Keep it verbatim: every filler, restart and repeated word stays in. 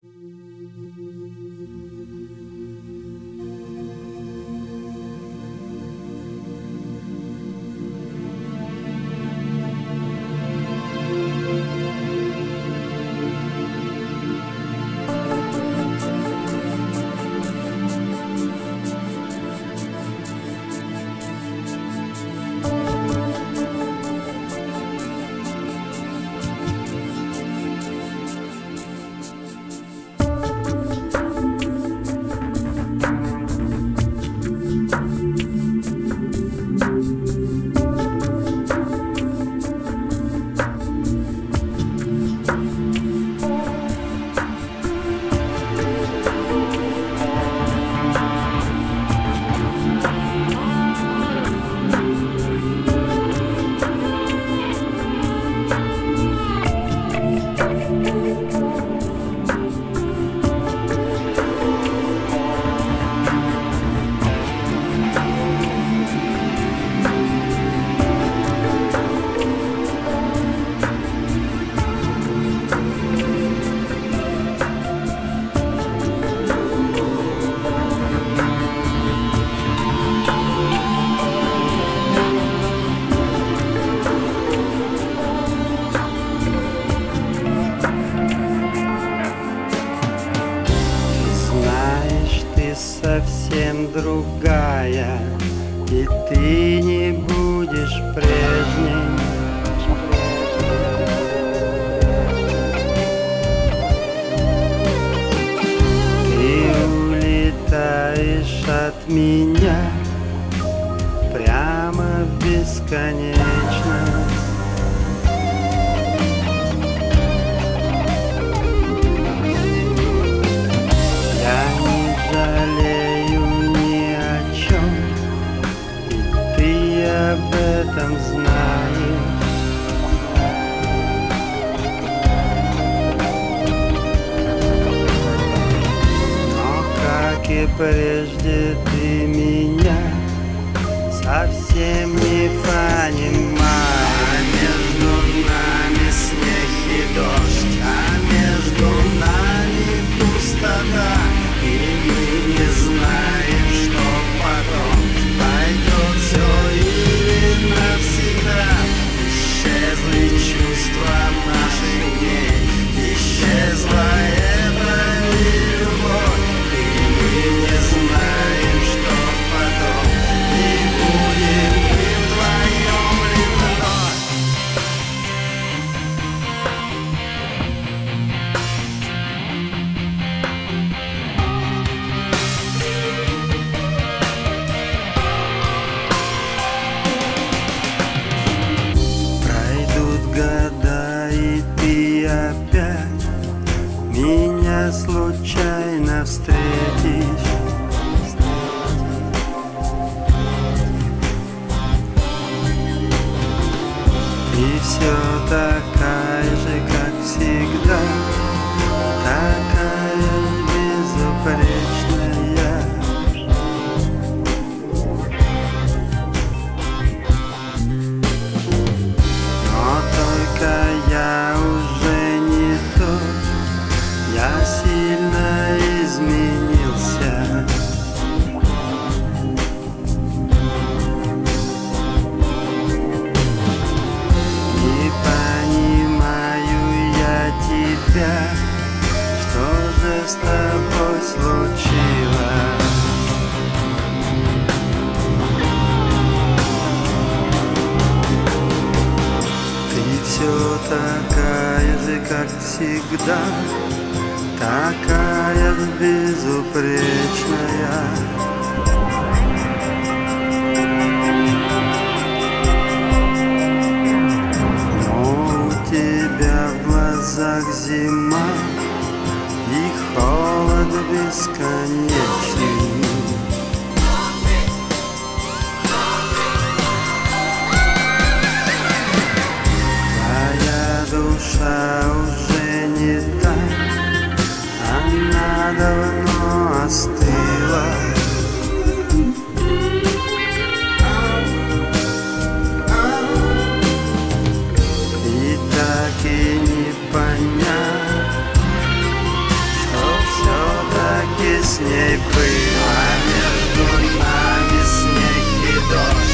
Совсем другая, и ты не будешь прежней. Ты улетаешь от меня прямо в бесконечность. Об этом знаешь. Но, как и прежде, ты меня совсем не понимаешь. А между нами снег и дождь, а между нами пустота, и мы не знаем, что потом пойдет все или навсегда. Исчезли чувства наших дней, исчезла эта любовь, и мы не знаем, что потом, и будем мы вдвоем ли вновь. Года, и ты опять меня случайно встретишь. Ты все такая же, как всегда, такая безупречная. Я уже не тот, я сильно изменился. Не понимаю я тебя, что же с тобой случилось? Все такая же, как всегда, такая безупречная. Но у тебя в глазах зима и холод бесконечный. Душа уже не та, она давно остыла. И так и не понять, что с ней пыль, а между нами снег и дождь.